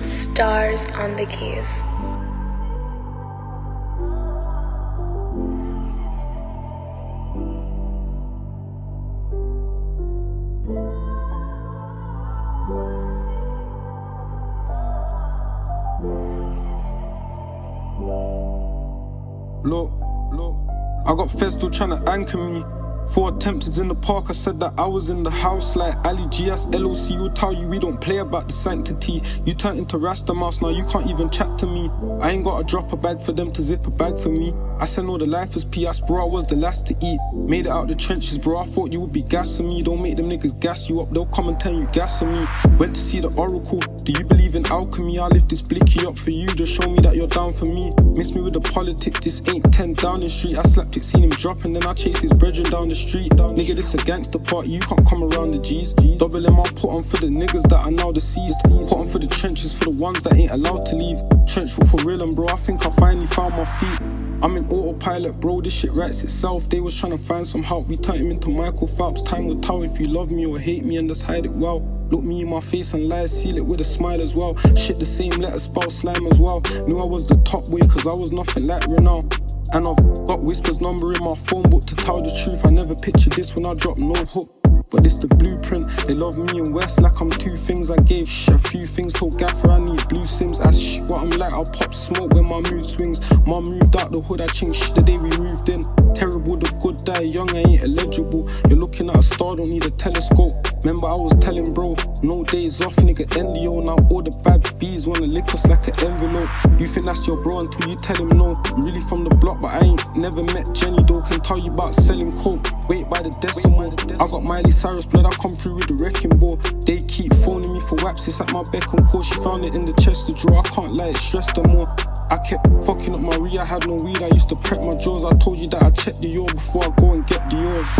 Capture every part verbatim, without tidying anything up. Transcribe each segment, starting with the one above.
Stars on the keys. Look, look, I got feds still tryna anchor me. Four attempts in the park, I said that I was in the house like Ali G S L O C will tell you we don't play about the sanctity. You turned into Rasta Mouse, now you can't even chat to me. I ain't gotta drop a bag for them to zip a bag for me. I said no, the life is P S, bro, I was the last to eat. Made it out the trenches, bro, I thought you would be gassing me. Don't make them niggas gas you up, they'll come and tell you gassing me. Went to see the oracle, do you believe in alchemy? I lift this blicky up for you, just show me that you're down for me. Miss me with the politics, this ain't ten Downing Street. I slapped it, seen him drop and then I chased his brethren down the street. Nigga, this a gangster party, you can't come around the G's. Double M, I'll put on for the niggas that are now deceased. Put on for the trenches, for the ones that ain't allowed to leave. Trench foot for real and bro, I think I finally found my feet. I'm in autopilot, bro, this shit writes itself. They was trying to find some help, we turned him into Michael Phelps. Time will tell if you love me or hate me and just hide it well. Look me in my face and lie, seal it with a smile as well. Shit the same letter, spell slime as well. Knew I was the top way cause I was nothing like Renal. And I've got Whisper's number in my phone book to tell the truth. I never pictured this when I dropped no hook. But this the blueprint, they love me and West like I'm two things. I gave shit a few things, told Gaffer I need blue sims. As shit what I'm like, I'll pop smoke when my mood swings. Mom moved out the hood, I changed shit the day we moved in. Terrible, the good die young, I ain't eligible. You're looking at a star, don't need a telescope. Remember I was telling bro, no days off, nigga, N D O. Now all the bad bees wanna lick us like an envelope. You think that's your bro until you tell him no. I'm really from the block, but I ain't never met Jenny though. Can tell you about selling coke, wait by the decimal. I got Miley Cyrus blood, I come through with the wrecking ball. They keep phoning me for waps, it's at my beck and call. She found it in the chest of drawer, I can't lie, it stressed her more. I kept fucking up my re, I had no weed, I used to prep my jaws. I told you that I checked the yacht before I go and get the yours.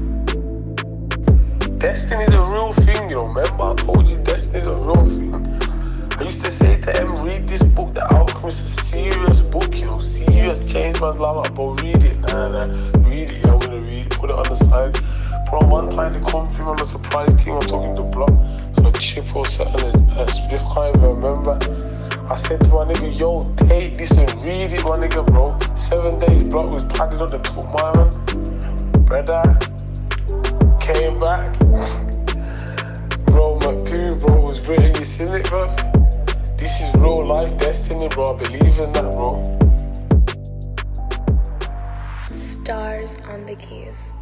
Destiny's a real thing, you know, remember I told you Destiny's a real thing. I used to say to them, read this book, The Alchemist, a serious book, you know, serious change man's life, but read it, nah, nah, read it, yeah, I'm gonna read it, put it on the side. Bro, one time they come through on a surprise thing, I'm talking to Block, so a chip or something, a spliff, can't even remember. I said to my nigga, yo, take this and read it, my nigga, bro. Seven days Block was padded up the top, my man. Brother, came back. Bro, Mac two, bro, was written, you seen it, bro? This is real life destiny, bro, I believe in that, bro. Stars on the keys.